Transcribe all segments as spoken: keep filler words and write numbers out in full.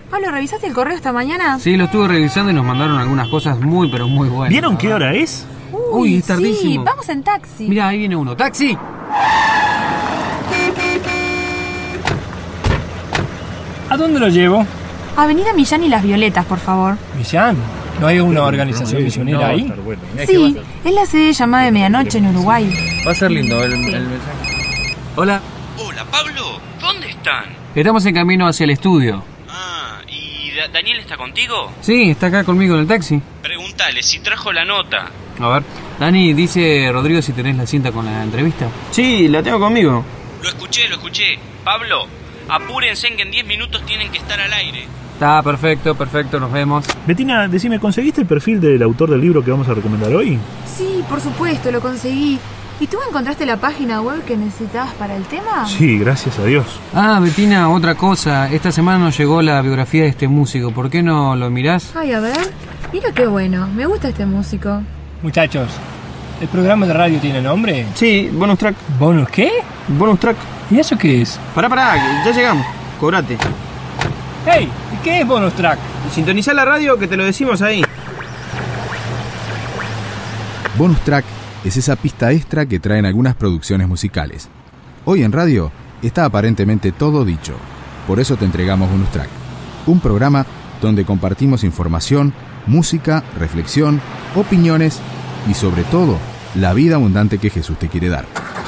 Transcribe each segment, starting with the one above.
Pablo, ¿revisaste el correo esta mañana? Sí, lo estuve revisando y nos mandaron algunas cosas muy, pero muy buenas. ¿Vieron qué hora es? Uy, Uy, es tardísimo. Sí, vamos en taxi. Mira, ahí viene uno. ¡Taxi! ¿A dónde lo llevo? Avenida Millán y Las Violetas, por favor. ¿Millán? ¿No hay una organización misionera ahí? Bueno. Sí, es la sede llamada de Medianoche en Uruguay. Va a ser lindo el, el mensaje. Hola. Hola, Pablo. ¿Dónde están? Estamos en camino hacia el estudio. Ah, ¿y Da- Daniel está contigo? Sí, está acá conmigo en el taxi. Pregúntale si trajo la nota. A ver. Dani, dice Rodrigo si tenés la cinta con la entrevista. Sí, la tengo conmigo. Lo escuché, lo escuché. Pablo, apúrense que en diez minutos tienen que estar al aire. Está perfecto, perfecto, nos vemos. Betina, decime, ¿conseguiste el perfil del autor del libro que vamos a recomendar hoy? Sí, por supuesto, lo conseguí. ¿Y tú encontraste la página web que necesitabas para el tema? Sí, gracias a Dios. Ah, Betina, otra cosa. Esta semana nos llegó la biografía de este músico. ¿Por qué no lo mirás? Ay, a ver. Mira qué bueno. Me gusta este músico. Muchachos, ¿el programa de radio tiene nombre? Sí, bonus track. ¿Bonus qué? Bonus track. ¿Y eso qué es? Pará, pará, ya llegamos. Cobrate. ¡Hey! ¿Y qué es bonus track? Sintonizá la radio que te lo decimos ahí. Bonus track es esa pista extra que traen algunas producciones musicales. Hoy en radio está aparentemente todo dicho. Por eso te entregamos Bonus Track, un programa donde compartimos información, música, reflexión, opiniones y sobre todo, la vida abundante que Jesús te quiere dar.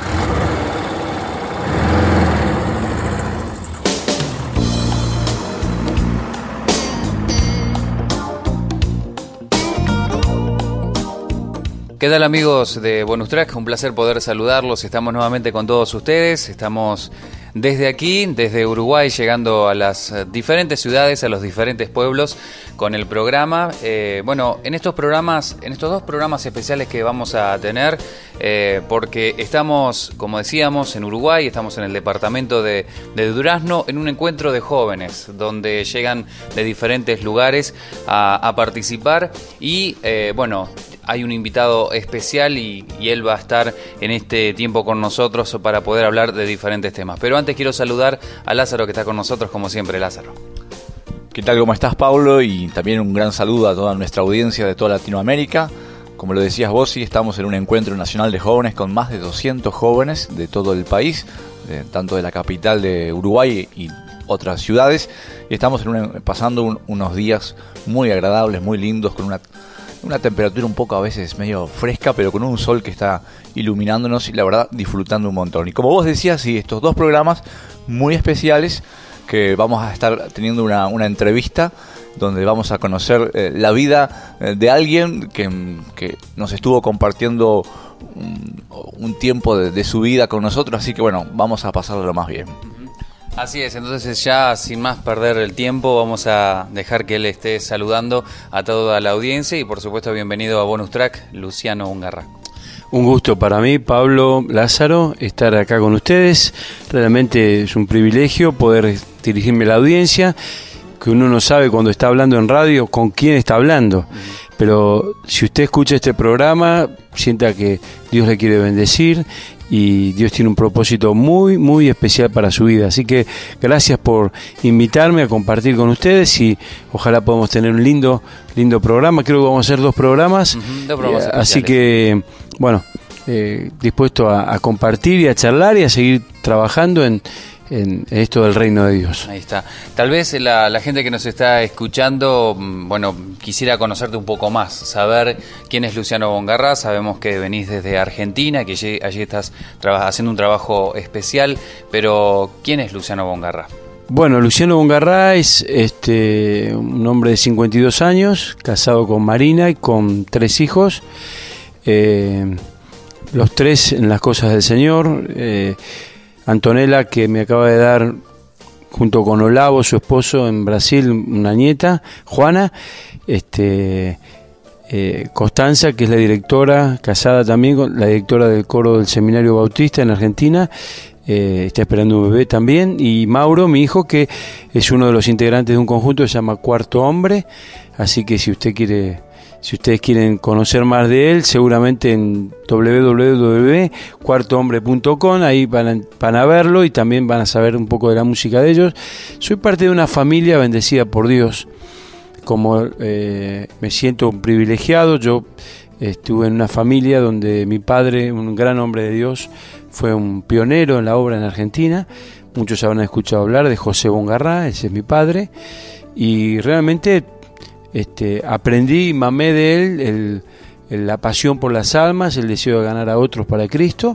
¿Qué tal, amigos de Bonus Track? Un placer poder saludarlos. Estamos nuevamente con todos ustedes. Estamos desde aquí, desde Uruguay, llegando a las diferentes ciudades, a los diferentes pueblos con el programa. Eh, bueno, en estos programas, en estos dos programas especiales que vamos a tener, eh, porque estamos, como decíamos, en Uruguay, estamos en el departamento de, de Durazno, en un encuentro de jóvenes, donde llegan de diferentes lugares a, a participar y, eh, bueno, hay un invitado especial y, y él va a estar en este tiempo con nosotros para poder hablar de diferentes temas. Pero antes quiero saludar a Lázaro, que está con nosotros, como siempre. Lázaro. ¿Qué tal? ¿Cómo estás, Pablo? Y también un gran saludo a toda nuestra audiencia de toda Latinoamérica. Como lo decías vos, sí, estamos en un encuentro nacional de jóvenes con más de doscientos jóvenes de todo el país, de, tanto de la capital de Uruguay y otras ciudades. Y estamos en una, pasando un, unos días muy agradables, muy lindos, con una... Una temperatura un poco a veces medio fresca, pero con un sol que está iluminándonos y la verdad disfrutando un montón. Y como vos decías, sí, estos dos programas muy especiales que vamos a estar teniendo una, una entrevista donde vamos a conocer eh, la vida eh, de alguien que, que nos estuvo compartiendo un, un tiempo de, de su vida con nosotros, así que bueno, vamos a pasarlo lo más bien. Así es, entonces ya sin más perder el tiempo vamos a dejar que él esté saludando a toda la audiencia y por supuesto bienvenido a Bonus Track, Luciano Ungarra. Un gusto para mí, Pablo, Lázaro, estar acá con ustedes. Realmente es un privilegio poder dirigirme a la audiencia, que uno no sabe cuando está hablando en radio con quién está hablando. Pero si usted escucha este programa, sienta que Dios le quiere bendecir y Dios tiene un propósito muy, muy especial para su vida. Así que gracias por invitarme a compartir con ustedes y ojalá podamos tener un lindo, lindo programa. Creo que vamos a hacer dos programas. Uh-huh, dos programas eh, así que, bueno, eh, dispuesto a, a compartir y a charlar y a seguir trabajando en, en esto del reino de Dios. Ahí está. Tal vez la, la gente que nos está escuchando, bueno, quisiera conocerte un poco más, saber quién es Luciano Bongarra. Sabemos que venís desde Argentina, que allí, allí estás traba- haciendo un trabajo especial, pero ¿quién es Luciano Bongarra? Bueno, Luciano Bongarra es este, un hombre de cincuenta y dos años, casado con Marina y con tres hijos, eh, los tres en las cosas del Señor. eh, Antonella, que me acaba de dar, junto con Olavo, su esposo, en Brasil, una nieta, Juana, este, eh, Constanza, que es la directora, casada también con la directora del coro del Seminario Bautista en Argentina, eh, está esperando un bebé también, y Mauro, mi hijo, que es uno de los integrantes de un conjunto que se llama Cuarto Hombre, así que si usted quiere Si ustedes quieren conocer más de él, seguramente en doble u doble u doble u punto cuarto hombre punto com, ahí van a, van a verlo y también van a saber un poco de la música de ellos. Soy parte de una familia bendecida por Dios, como eh, me siento un privilegiado. Yo estuve en una familia donde mi padre, un gran hombre de Dios, fue un pionero en la obra en Argentina. Muchos habrán escuchado hablar de José Bongarrá, ese es mi padre, y realmente Este, aprendí y mamé de él el, el, la pasión por las almas, el deseo de ganar a otros para Cristo,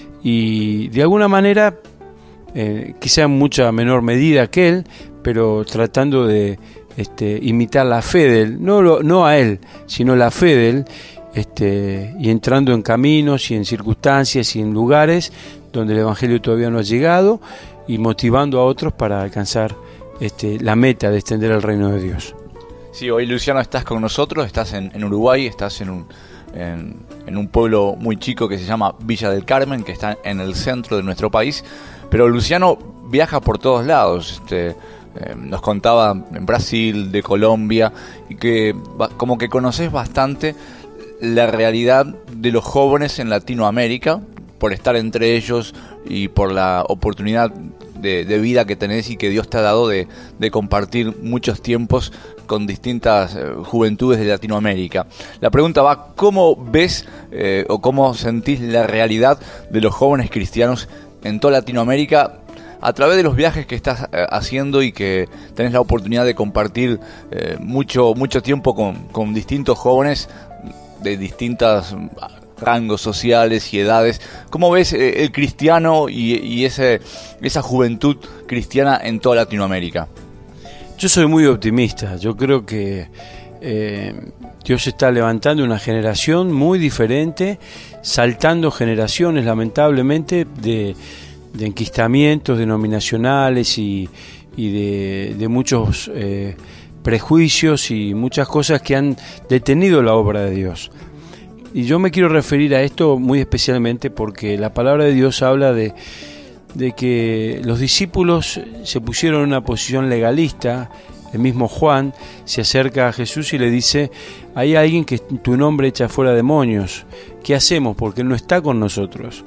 y de alguna manera, eh, quizá en mucha menor medida que él, pero tratando de este, imitar la fe de él, no, lo, no a él, sino la fe de él, este, y entrando en caminos y en circunstancias y en lugares donde el Evangelio todavía no ha llegado, y motivando a otros para alcanzar este, la meta de extender el reino de Dios. Sí, hoy Luciano estás con nosotros, estás en, en Uruguay, estás en un, en, en un pueblo muy chico que se llama Villa del Carmen, que está en el centro de nuestro país, pero Luciano viaja por todos lados, este, eh, nos contaba en Brasil, de Colombia, y que como que conoces bastante la realidad de los jóvenes en Latinoamérica, por estar entre ellos y por la oportunidad de, de vida que tenés y que Dios te ha dado de, de compartir muchos tiempos con distintas eh, juventudes de Latinoamérica. La pregunta va, ¿cómo ves eh, o cómo sentís la realidad de los jóvenes cristianos en toda Latinoamérica a través de los viajes que estás eh, haciendo y que tenés la oportunidad de compartir eh, mucho, mucho tiempo con, con distintos jóvenes de distintos rangos sociales y edades? ¿Cómo ves eh, el cristiano y, y ese, esa juventud cristiana en toda Latinoamérica? Yo soy muy optimista. Yo creo que eh, Dios está levantando una generación muy diferente, saltando generaciones, lamentablemente, de, de enquistamientos denominacionales y, y de, de muchos eh, prejuicios y muchas cosas que han detenido la obra de Dios. Y yo me quiero referir a esto muy especialmente porque la palabra de Dios habla de de que los discípulos se pusieron en una posición legalista. El mismo Juan se acerca a Jesús y le dice: hay alguien que en tu nombre echa fuera demonios, ¿qué hacemos? Porque él no está con nosotros.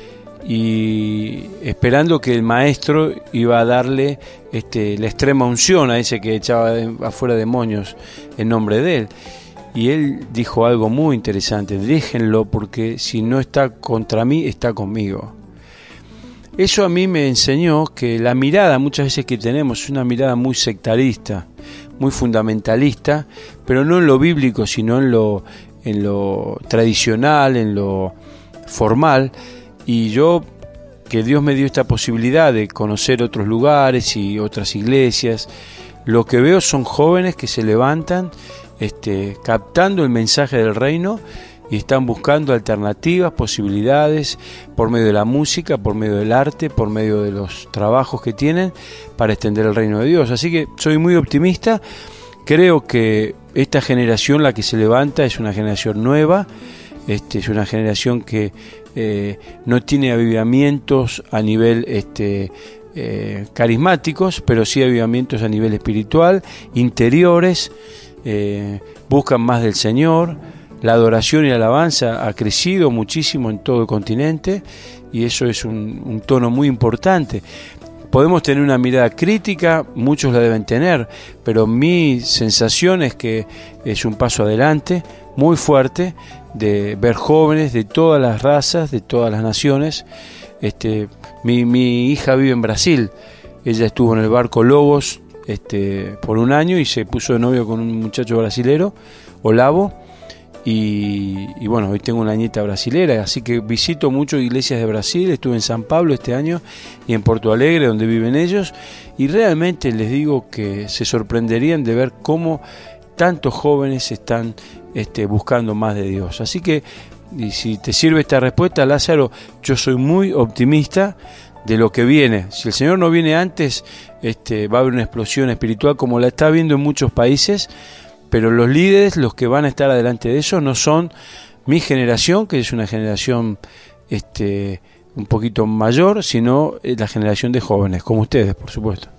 Y esperando que el maestro iba a darle este, la extrema unción a ese que echaba afuera demonios en nombre de él. Y él dijo algo muy interesante: déjenlo, porque si no está contra mí, está conmigo. Eso a mí me enseñó que la mirada muchas veces que tenemos es una mirada muy sectarista, muy fundamentalista, pero no en lo bíblico, sino en lo, en lo tradicional, en lo formal. Y yo, que Dios me dio esta posibilidad de conocer otros lugares y otras iglesias, lo que veo son jóvenes que se levantan este, captando el mensaje del reino y están buscando alternativas, posibilidades, por medio de la música, por medio del arte, por medio de los trabajos que tienen para extender el reino de Dios. Así que soy muy optimista. Creo que esta generación, la que se levanta, es una generación nueva, este, es una generación que eh, no tiene avivamientos a nivel este, eh, carismáticos, pero sí avivamientos a nivel espiritual, interiores, eh, buscan más del Señor. La adoración y la alabanza ha crecido muchísimo en todo el continente y eso es un, un tono muy importante. Podemos tener una mirada crítica, muchos la deben tener, pero mi sensación es que es un paso adelante muy fuerte de ver jóvenes de todas las razas, de todas las naciones. Este, mi, mi hija vive en Brasil, ella estuvo en el barco Lobos este, por un año y se puso de novio con un muchacho brasilero, Olavo. Y, y bueno, hoy tengo una nieta brasilera, así que visito mucho iglesias de Brasil. Estuve en San Pablo este año y en Porto Alegre, donde viven ellos, y realmente les digo que se sorprenderían de ver cómo tantos jóvenes están este, buscando más de Dios. Así que, y si te sirve esta respuesta, Lázaro, yo soy muy optimista de lo que viene. Si el Señor no viene antes, este, va a haber una explosión espiritual como la está viendo en muchos países. Pero los líderes, los que van a estar adelante de eso, no son mi generación, que es una generación este, un poquito mayor, sino la generación de jóvenes, como ustedes, por supuesto.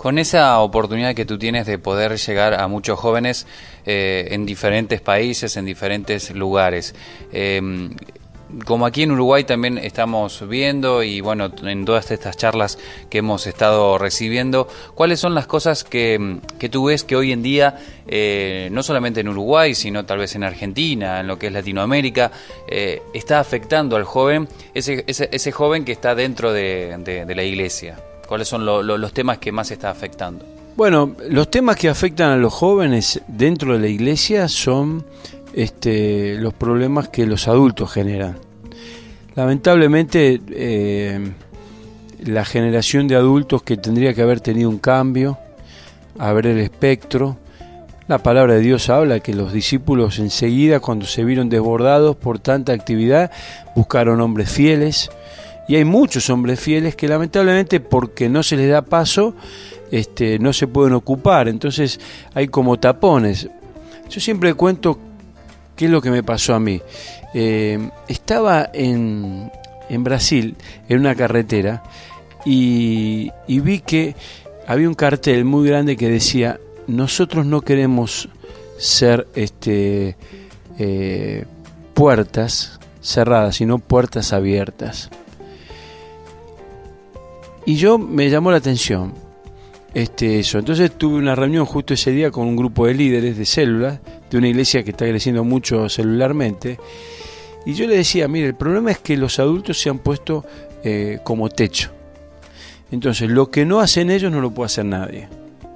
Con esa oportunidad que tú tienes de poder llegar a muchos jóvenes eh, en diferentes países, en diferentes lugares, eh, como aquí en Uruguay también estamos viendo y bueno, en todas estas charlas que hemos estado recibiendo, ¿cuáles son las cosas que, que tú ves que hoy en día, eh, no solamente en Uruguay, sino tal vez en Argentina, en lo que es Latinoamérica, eh, está afectando al joven, ese, ese, ese joven que está dentro de, de, de la iglesia? ¿Cuáles son lo, lo, los temas que más está afectando? Bueno, los temas que afectan a los jóvenes dentro de la iglesia son este, los problemas que los adultos generan. Lamentablemente, eh, la generación de adultos que tendría que haber tenido un cambio, abrir el espectro, la palabra de Dios habla que los discípulos enseguida, cuando se vieron desbordados por tanta actividad, buscaron hombres fieles, y hay muchos hombres fieles que lamentablemente, porque no se les da paso, este, no se pueden ocupar, entonces hay como tapones. Yo siempre cuento qué es lo que me pasó a mí. Eh, estaba en, en Brasil, en una carretera, y, y vi que había un cartel muy grande que decía: nosotros no queremos ser este, eh, puertas cerradas, sino puertas abiertas. Y yo me llamó la atención este, eso. Entonces tuve una reunión justo ese día con un grupo de líderes de células, de una iglesia que está creciendo mucho celularmente, y yo le decía: mire, el problema es que los adultos se han puesto eh, como techo. Entonces, lo que no hacen ellos no lo puede hacer nadie.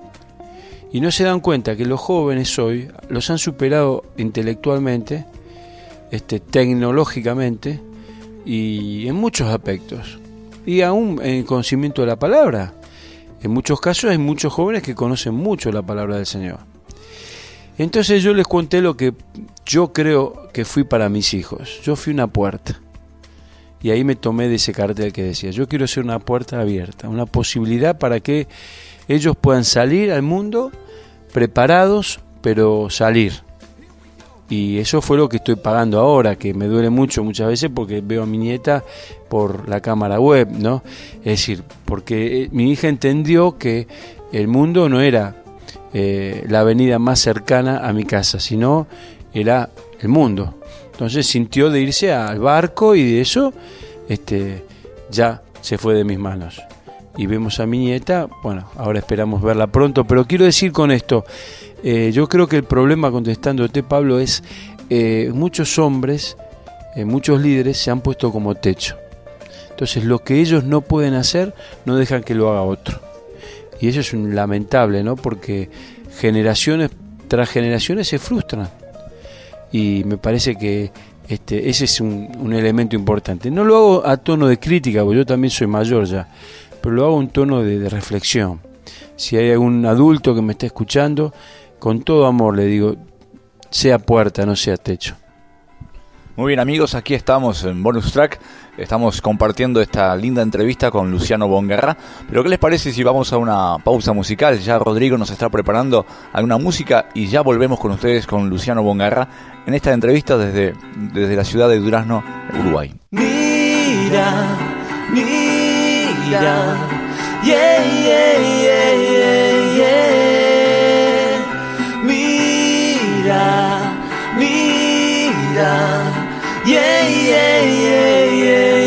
Y no se dan cuenta que los jóvenes hoy los han superado intelectualmente, este, tecnológicamente y en muchos aspectos. Y aún en el conocimiento de la palabra. En muchos casos hay muchos jóvenes que conocen mucho la palabra del Señor. Entonces yo les conté lo que yo creo que fui para mis hijos. Yo fui una puerta. Y ahí me tomé de ese cartel que decía: yo quiero ser una puerta abierta, una posibilidad para que ellos puedan salir al mundo preparados, pero salir. Y eso fue lo que estoy pagando ahora, que me duele mucho muchas veces porque veo a mi nieta por la cámara web, ¿no? Es decir, porque mi hija entendió que el mundo no era eh, la avenida más cercana a mi casa, sino era el mundo. Entonces sintió de irse al barco y de eso este, ya se fue de mis manos. Y vemos a mi nieta, bueno, ahora esperamos verla pronto, pero quiero decir con esto, eh, yo creo que el problema, contestándote, Pablo, es eh, muchos hombres, eh, muchos líderes se han puesto como techo. Entonces lo que ellos no pueden hacer, no dejan que lo haga otro. Y eso es un lamentable, ¿no? Porque generaciones tras generaciones se frustran. Y me parece que este, ese es un, un elemento importante. No lo hago a tono de crítica, porque yo también soy mayor ya, pero lo hago en tono de, de reflexión. Si hay algún adulto que me está escuchando, con todo amor le digo: sea puerta, no sea techo. Muy bien, amigos, aquí estamos en Bonus Track, estamos compartiendo esta linda entrevista con Luciano Bongarrá, pero ¿qué les parece si vamos a una pausa musical? Ya Rodrigo nos está preparando alguna música y ya volvemos con ustedes con Luciano Bongarrá en esta entrevista desde, desde la ciudad de Durazno, Uruguay. Mira, mira, yeah, yeah, yeah, yeah, yeah. Mira, mira, yeah, yeah, yeah, yeah,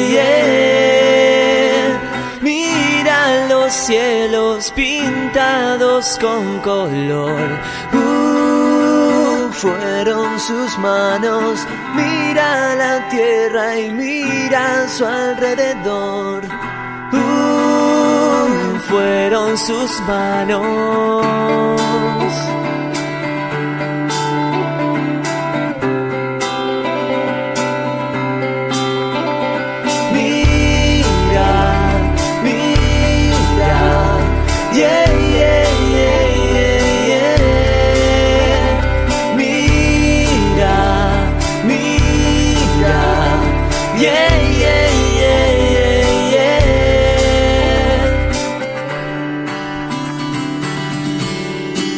yeah. Mira los cielos pintados con color. Uh, fueron sus manos. Mira la tierra y mira a su alrededor. Uh, fueron sus manos. Yeah, yeah, yeah, yeah, yeah. Mira, mira, yeah, yeah, yeah, yeah, yeah.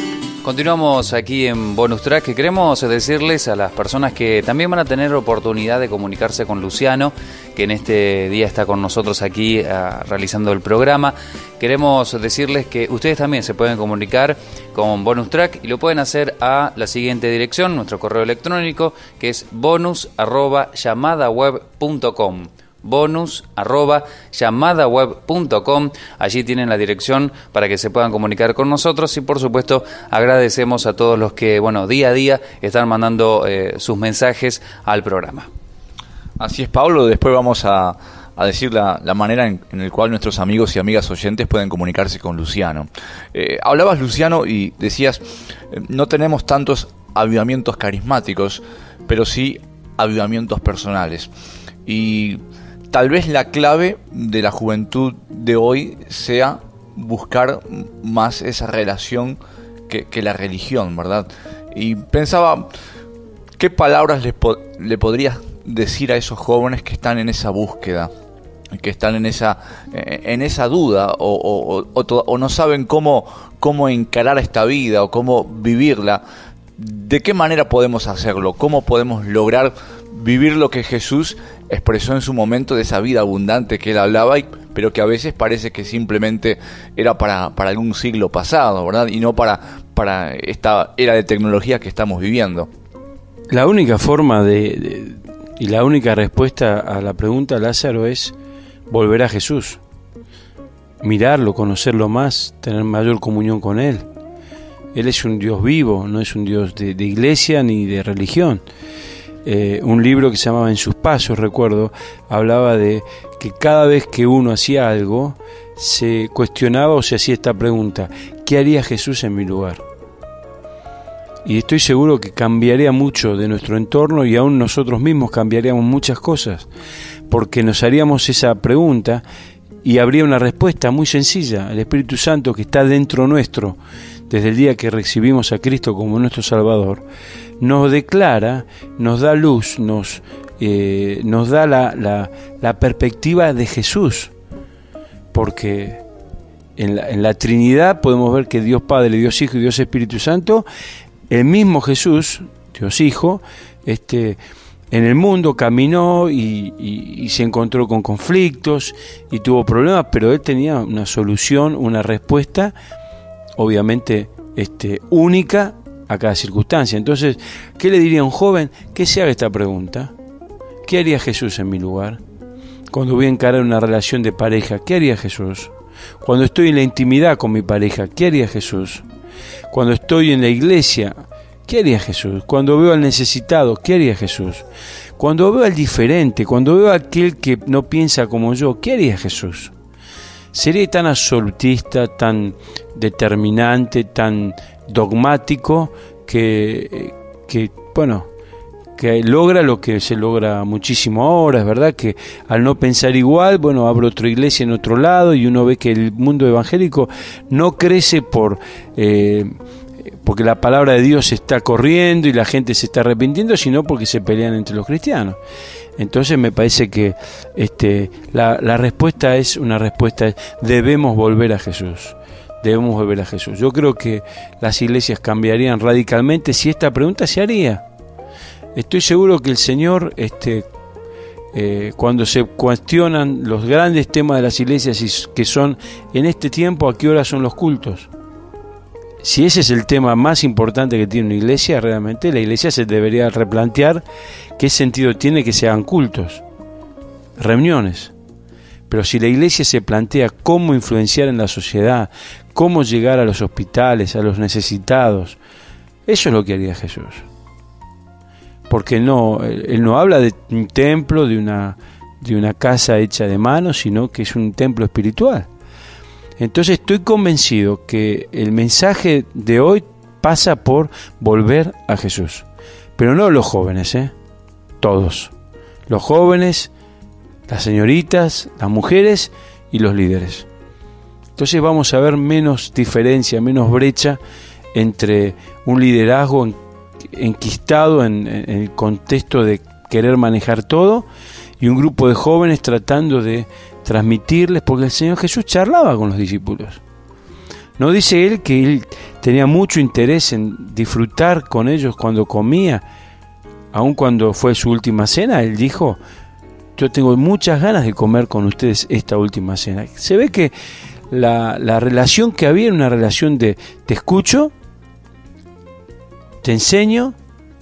Continuamos aquí en Bonus Track, que queremos decirles a las personas que también van a tener oportunidad de comunicarse con Luciano, que en este día está con nosotros aquí uh, realizando el programa. Queremos decirles que ustedes también se pueden comunicar con Bonus Track y lo pueden hacer a la siguiente dirección, nuestro correo electrónico, que es bonus arroba llamadaweb punto com. bonus arroba llamadaweb punto com. Allí tienen la dirección para que se puedan comunicar con nosotros y por supuesto agradecemos a todos los que, bueno, día a día están mandando eh, sus mensajes al programa. Así es, Pablo. Después vamos a, a decir la, la manera en, en la cual nuestros amigos y amigas oyentes pueden comunicarse con Luciano. Eh, hablabas, Luciano, y decías, eh, no tenemos tantos avivamientos carismáticos, pero sí avivamientos personales. Y tal vez la clave de la juventud de hoy sea buscar más esa relación que, que la religión, ¿verdad? Y pensaba, ¿qué palabras le, po- le podrías decir a esos jóvenes que están en esa búsqueda, que están en esa en esa duda o, o, o, to- o no saben cómo, cómo encarar esta vida o cómo vivirla? ¿De qué manera podemos hacerlo? ¿Cómo podemos lograr vivir lo que Jesús expresó en su momento de esa vida abundante que él hablaba, y, pero que a veces parece que simplemente era para, para algún siglo pasado, ¿verdad? Y no para, para esta era de tecnología que estamos viviendo. La única forma de, de y la única respuesta a la pregunta, Lázaro, es volver a Jesús, mirarlo, conocerlo más, tener mayor comunión con Él. Él es un Dios vivo, no es un Dios de, de iglesia ni de religión. Eh, un libro que se llamaba En sus pasos, recuerdo, hablaba de que cada vez que uno hacía algo, se cuestionaba o se hacía esta pregunta: ¿qué haría Jesús en mi lugar? Y estoy seguro que cambiaría mucho de nuestro entorno y aún nosotros mismos cambiaríamos muchas cosas, porque nos haríamos esa pregunta y habría una respuesta muy sencilla. El Espíritu Santo, que está dentro nuestro desde el día que recibimos a Cristo como nuestro Salvador, nos declara, nos da luz, nos, eh, nos da la, la, la perspectiva de Jesús, porque en la, en la Trinidad podemos ver que Dios Padre, Dios Hijo y Dios Espíritu Santo, el mismo Jesús, Dios Hijo, este, en el mundo caminó y, y, y se encontró con conflictos y tuvo problemas, pero Él tenía una solución, una respuesta, obviamente este, única a cada circunstancia. Entonces, ¿qué le diría a un joven? Que se haga esta pregunta: ¿qué haría Jesús en mi lugar? Cuando voy a encarar una relación de pareja, ¿qué haría Jesús? Cuando estoy en la intimidad con mi pareja, ¿qué haría Jesús? Cuando estoy en la iglesia, ¿qué haría Jesús? Cuando veo al necesitado, ¿qué haría Jesús? Cuando veo al diferente, cuando veo a aquel que no piensa como yo, ¿qué haría Jesús? ¿Sería tan absolutista, tan determinante, tan dogmático que, que bueno, que logra lo que se logra muchísimo ahora? Es verdad que al no pensar igual, bueno, abro otra iglesia en otro lado y uno ve que el mundo evangélico no crece por eh, porque la palabra de Dios está corriendo y la gente se está arrepintiendo, sino porque se pelean entre los cristianos. Entonces me parece que este, la, la respuesta es una respuesta, debemos volver a Jesús, debemos volver a Jesús. Yo creo que las iglesias cambiarían radicalmente si esta pregunta se haría. Estoy seguro que el Señor, este, eh, cuando se cuestionan los grandes temas de las iglesias, y que son en este tiempo, ¿a qué hora son los cultos? Si ese es el tema más importante que tiene una iglesia, realmente la iglesia se debería replantear qué sentido tiene que se hagan cultos, reuniones. Pero si la iglesia se plantea cómo influenciar en la sociedad, cómo llegar a los hospitales, a los necesitados, eso es lo que haría Jesús. Porque no, él no habla de un templo, de una, de una casa hecha de manos, sino que es un templo espiritual. Entonces estoy convencido que el mensaje de hoy pasa por volver a Jesús. Pero no los jóvenes, ¿eh? Todos. Los jóvenes, las señoritas, las mujeres y los líderes. Entonces vamos a ver menos diferencia, menos brecha entre un liderazgo enquistado en, en el contexto de querer manejar todo y un grupo de jóvenes tratando de transmitirles, porque el Señor Jesús charlaba con los discípulos. No dice Él que Él tenía mucho interés en disfrutar con ellos cuando comía, aun cuando fue su última cena. Él dijo: yo tengo muchas ganas de comer con ustedes esta última cena. Se ve que la, la relación que había era una relación de te escucho, te enseño,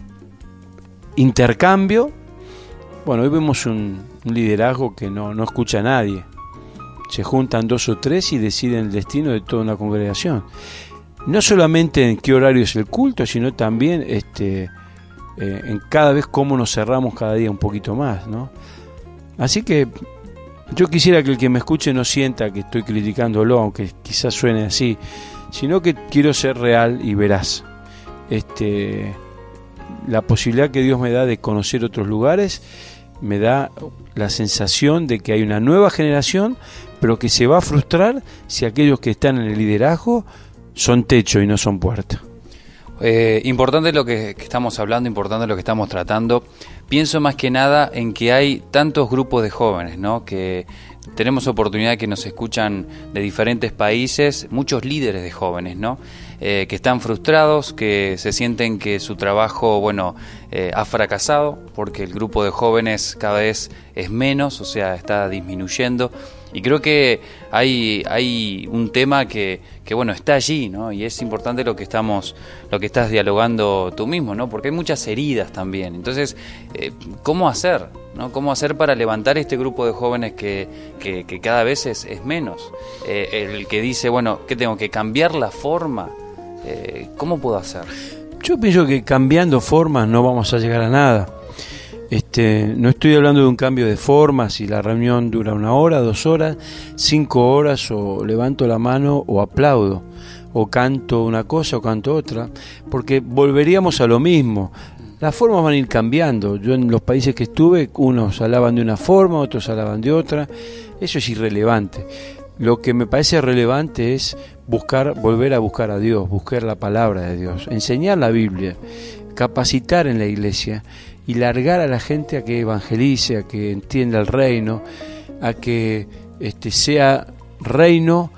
intercambio. Bueno, hoy vemos un, un liderazgo que no, no escucha a nadie. Se juntan dos o tres y deciden el destino de toda una congregación. No solamente en qué horario es el culto, sino también este, eh, en cada vez cómo nos cerramos cada día un poquito más, ¿no? Así que yo quisiera que el que me escuche no sienta que estoy criticándolo, aunque quizás suene así, sino que quiero ser real y veraz. Este, la posibilidad que Dios me da de conocer otros lugares me da la sensación de que hay una nueva generación, pero que se va a frustrar si aquellos que están en el liderazgo son techo y no son puerta. Eh, importante lo que, que estamos hablando, importante lo que estamos tratando. Pienso más que nada en que hay tantos grupos de jóvenes, ¿no? Que tenemos oportunidad que nos escuchan de diferentes países, muchos líderes de jóvenes, ¿no? Eh, que están frustrados, que se sienten que su trabajo, bueno, eh, ha fracasado porque el grupo de jóvenes cada vez es menos, o sea, está disminuyendo. Y creo que hay hay un tema que, que bueno, está allí, ¿no? Y es importante lo que estamos, lo que estás dialogando tú mismo, ¿no? Porque hay muchas heridas también. Entonces, eh, ¿cómo hacer? ¿No? ¿Cómo hacer para levantar este grupo de jóvenes que, que, que cada vez es, es menos? Eh, el que dice, bueno, ¿qué tengo que cambiar la forma? Eh, ¿Cómo puedo hacer? Yo pienso que cambiando formas no vamos a llegar a nada. Este, no estoy hablando de un cambio de forma, si la reunión dura una hora, dos horas, cinco horas, o levanto la mano o aplaudo, o canto una cosa o canto otra, porque volveríamos a lo mismo. Las formas van a ir cambiando. Yo en los países que estuve, unos hablaban de una forma, otros hablaban de otra. Eso es irrelevante. Lo que me parece relevante es buscar, volver a buscar a Dios, buscar la palabra de Dios, enseñar la Biblia, capacitar en la iglesia y largar a la gente a que evangelice, a que entienda el reino, a que este, sea reino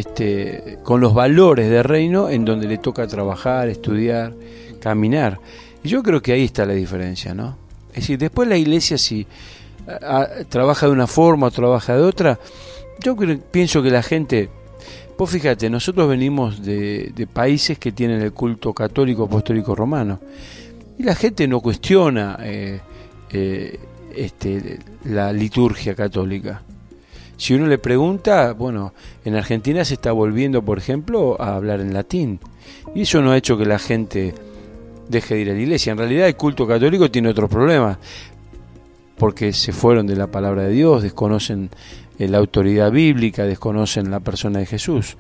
este, con los valores de reino en donde le toca trabajar, estudiar, caminar. Y yo creo que ahí está la diferencia, ¿no? Es decir, después la iglesia si a, a, trabaja de una forma o trabaja de otra, yo creo, pienso que la gente, vos fíjate, nosotros venimos de, de países que tienen el culto católico apostólico romano. Y la gente no cuestiona eh, eh, este, la liturgia católica. Si uno le pregunta, bueno, en Argentina se está volviendo, por ejemplo, a hablar en latín. Y eso no ha hecho que la gente deje de ir a la iglesia. En realidad el culto católico tiene otros problemas, porque se fueron de la palabra de Dios, desconocen eh, la autoridad bíblica, desconocen la persona de Jesús.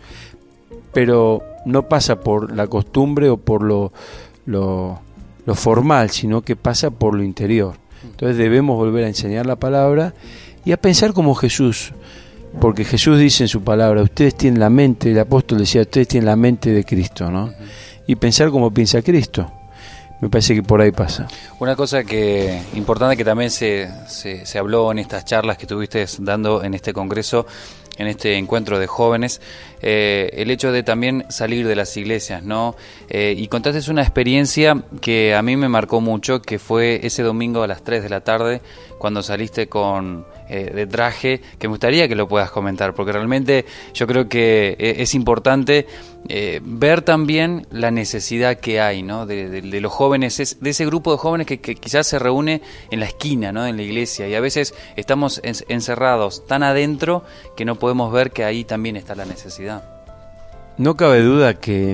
Pero no pasa por la costumbre o por lo... lo lo formal, sino que pasa por lo interior. Entonces debemos volver a enseñar la palabra y a pensar como Jesús, porque Jesús dice en su palabra, ustedes tienen la mente, el apóstol decía, ustedes tienen la mente de Cristo, ¿no? Y pensar como piensa Cristo. Me parece que por ahí pasa. Una cosa que importante que también se, se, se habló en estas charlas que estuviste dando en este congreso, en este encuentro de jóvenes, eh, el hecho de también salir de las iglesias, ¿no? Eh, y contaste una experiencia que a mí me marcó mucho, que fue ese domingo a las tres de la tarde, cuando saliste con eh, de traje, que me gustaría que lo puedas comentar, porque realmente yo creo que es importante eh, ver también la necesidad que hay, ¿no? De, de, de los jóvenes, es, de ese grupo de jóvenes que, que quizás se reúne en la esquina, ¿no? En la iglesia, y a veces estamos en, encerrados tan adentro que no podemos ver que ahí también está la necesidad. No cabe duda que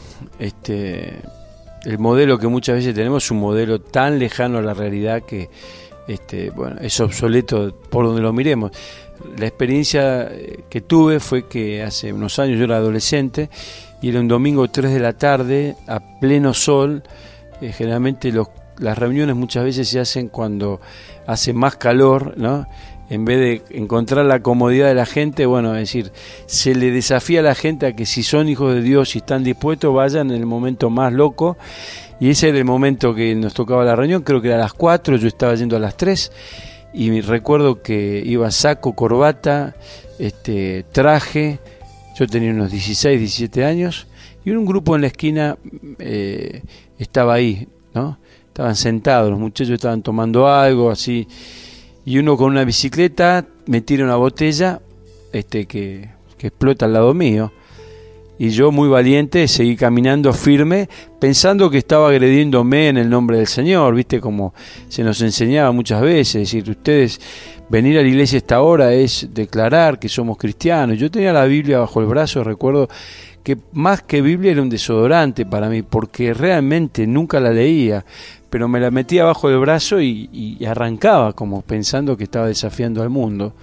este el modelo que muchas veces tenemos es un modelo tan lejano a la realidad que este bueno es obsoleto por donde lo miremos. La experiencia que tuve fue que hace unos años yo era adolescente y era un domingo tres de la tarde a pleno sol. Eh, generalmente los, las reuniones muchas veces se hacen cuando hace más calor, ¿no? En vez de encontrar la comodidad de la gente, bueno, es decir, se le desafía a la gente a que si son hijos de Dios y están dispuestos, vayan en el momento más loco. Y ese era el momento que nos tocaba la reunión, creo que era a las cuatro, yo estaba yendo a las tres, y recuerdo que iba saco, corbata, este, traje, yo tenía unos dieciséis, diecisiete años, Y un grupo en la esquina eh, estaba ahí, ¿no? Estaban sentados, los muchachos estaban tomando algo así, y uno con una bicicleta me tira una botella este que, que explota al lado mío. Y yo, muy valiente, seguí caminando firme, pensando que estaba agrediéndome en el nombre del Señor, ¿viste? Como se nos enseñaba muchas veces, decir, ustedes, venir a la iglesia a esta hora es declarar que somos cristianos. Yo tenía la Biblia bajo el brazo, recuerdo que más que Biblia era un desodorante para mí, porque realmente nunca la leía, pero me la metía bajo el brazo y, y arrancaba, como pensando que estaba desafiando al mundo.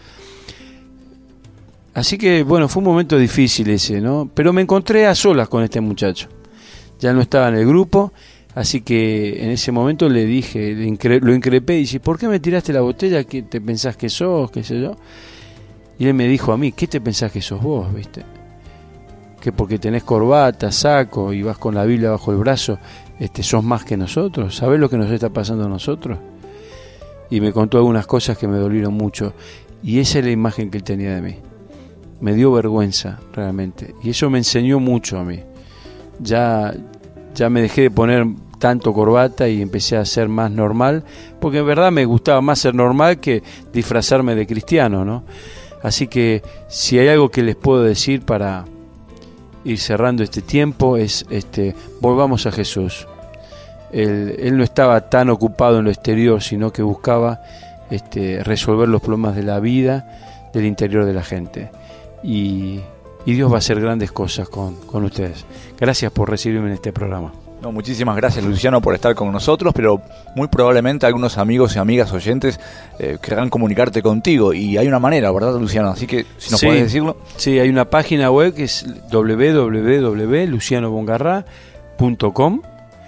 Así que, bueno, fue un momento difícil ese, ¿no? Pero me encontré a solas con este muchacho. Ya no estaba en el grupo, así que en ese momento le dije, le incre- lo increpé y dije, ¿por qué me tiraste la botella? ¿Qué te pensás que sos? ¿Qué sé yo? Y él me dijo a mí, ¿qué te pensás que sos vos, viste? Que porque tenés corbata, saco y vas con la Biblia bajo el brazo, este, sos más que nosotros. ¿Sabés lo que nos está pasando a nosotros? Y me contó algunas cosas que me dolieron mucho. Y esa es la imagen que él tenía de mí. Me dio vergüenza realmente, y eso me enseñó mucho a mí. Ya, ya me dejé de poner tanto corbata y empecé a ser más normal, porque en verdad me gustaba más ser normal que disfrazarme de cristiano, ¿no? Así que si hay algo que les puedo decir para ir cerrando este tiempo es, este, volvamos a Jesús. Él, él no estaba tan ocupado en lo exterior, sino que buscaba este, resolver los problemas de la vida, del interior de la gente. Y, y Dios va a hacer grandes cosas con, con ustedes. Gracias por recibirme en este programa. No, muchísimas gracias, Luciano, por estar con nosotros, pero muy probablemente algunos amigos y amigas oyentes eh, querrán comunicarte contigo, y hay una manera, ¿verdad, Luciano? Así que si nos sí, podés decirlo. Sí, hay una página web que es doble u doble u doble u punto luciano bongarrá punto com.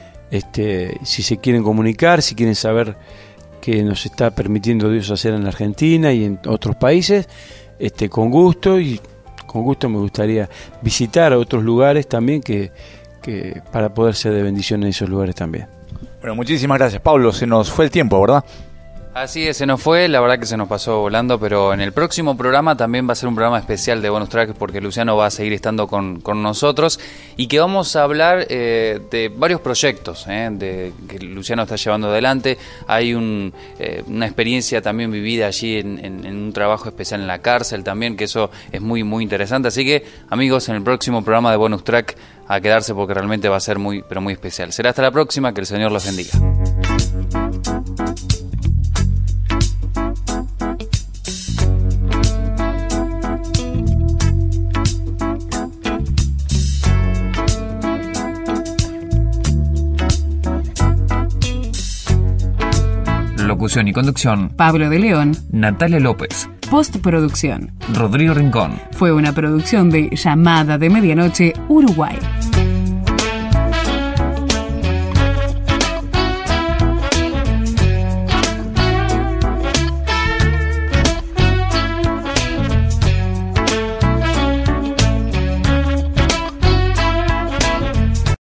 Este, si se quieren comunicar, si quieren saber qué nos está permitiendo Dios hacer en la Argentina y en otros países, Este, con gusto, y con gusto me gustaría visitar a otros lugares también que, que para poder ser de bendición en esos lugares también. Bueno, muchísimas gracias, Pablo. Se nos fue el tiempo, ¿verdad? Así es, se nos fue, la verdad que se nos pasó volando, pero en el próximo programa también va a ser un programa especial de Bonus Track, porque Luciano va a seguir estando con, con nosotros, y que vamos a hablar eh, de varios proyectos eh, de, que Luciano está llevando adelante. Hay un, eh, una experiencia también vivida allí en, en, en un trabajo especial en la cárcel también, que eso es muy muy interesante. Así que, amigos, en el próximo programa de Bonus Track, a quedarse porque realmente va a ser muy, pero muy especial. Será hasta la próxima, que el Señor los bendiga. Locución y conducción: Pablo de León, Natalia López. Postproducción: Rodrigo Rincón. Fue una producción de Llamada de Medianoche, Uruguay.